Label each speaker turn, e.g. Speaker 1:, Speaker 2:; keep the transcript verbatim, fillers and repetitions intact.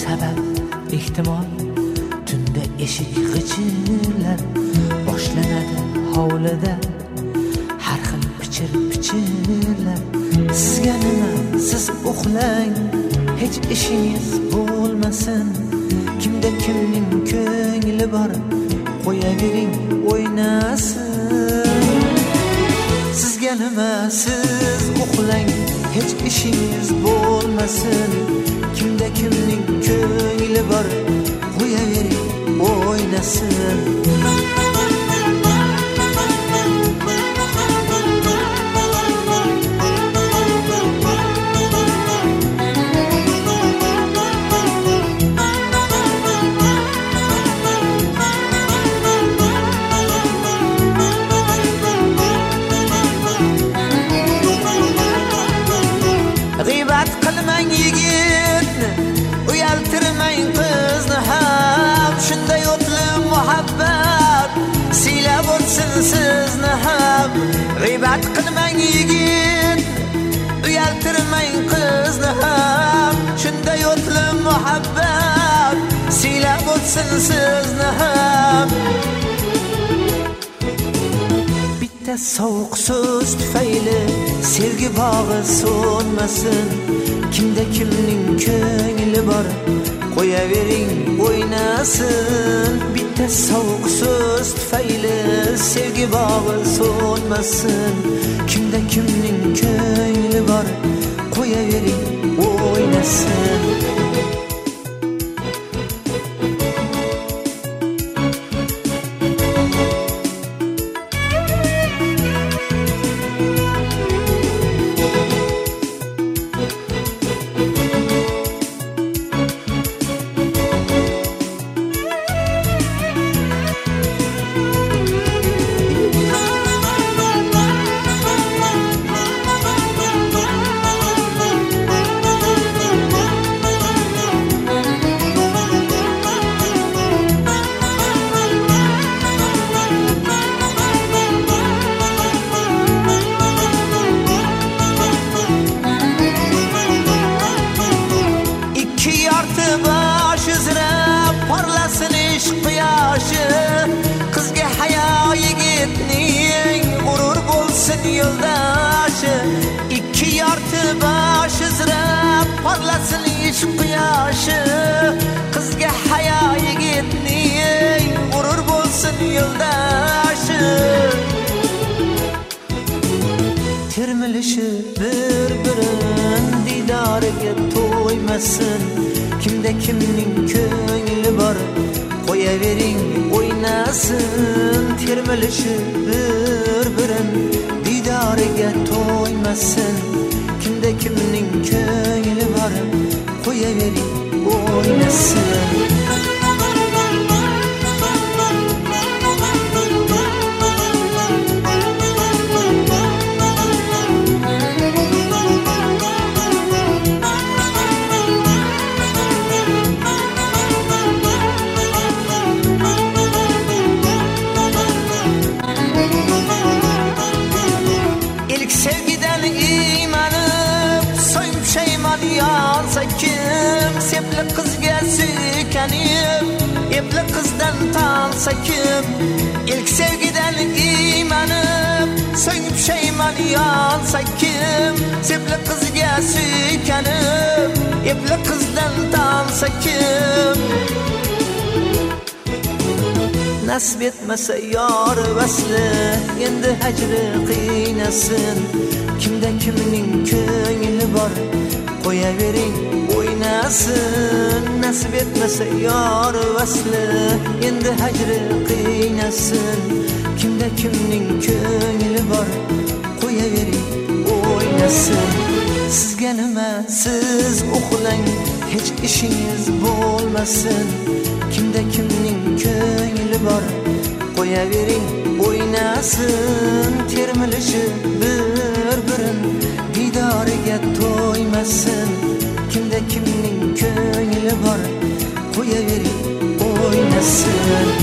Speaker 1: sabab ehtimol tunda eshik g'ijirlar boshlanadi hovlida har xil pichir pichirlar. Sizga nima, siz uxlang, hech ishingiz bo'lmasin. Kimda kimning ko'ngli bor, qo'yavering o'ynasin. Sizga nima, siz uxlang, hech ishingiz bo'lmasin. Kimda kimning ko'ngli bor, qo'yavering o'ynasin. G'iybat qilmang yigitni, uyaltirmang qizni ham. Shunday o'tli muhabbat siylab o'tsin sizni ham. G'iybat qilmang yigitni, uyaltirmang qizni ham. Shunday o'tli muhabbat siylab o'tsin sizni ham. Bitta sovuq so'z tufayli sevgi bog'i so'nmasin. Kimda kimning ko'ngli bor, qo'yavering o'ynasin. Bitta sovuq so'z tufayli sevgi bog'i so'nmasin. Kimda kimning ko'ngli bor, qo'yavering o'ynasin. Parlasın ishq quyoshi, qizga hayo yigitning g'urur bo'lsin yo'ldoshi. Ikki yorti bosh izrab parlasın ishq quyoshi, qizga hayo yigitning g'urur bo'lsin yo'ldoshi. Termilishi bir-birin didoriga to'ymasin. Kimda kimning ko'ngli bor, qo'yavering o'ynasin. Termilishi bir-birin didoriga to'ymasin. Kimda kimning ko'ngli bor, qo'yavering o'ynasin. Sevgiden imanıp so'ng pushaymon yonsa kim. Sepli qizga suykanib epli qizdan tansa kim. İlk sevgiden imanıp so'ng pushaymon yonsa kim. Sepli qizga suykanib epli qizdan tansa kim. Nasib etmasa yor vasli, endi hajri qiynasin. Kimda kimning ko'ngli bor, qo'yavering o'ynasin. Nasib etmasa yor vasli, endi hajri qiynasin. Kimda kimning ko'ngli bor, qo'yavering o'ynasin. Sizga nima, siz uxlang, hech ishingiz bo'lmasin. Kimda kimning ko'ngli bor, qo'yavering o'ynasin. Termilishi bir-birin didoriga to'ymasin. Kimda kimning ko'ngli bor, qo'yavering o'ynasin.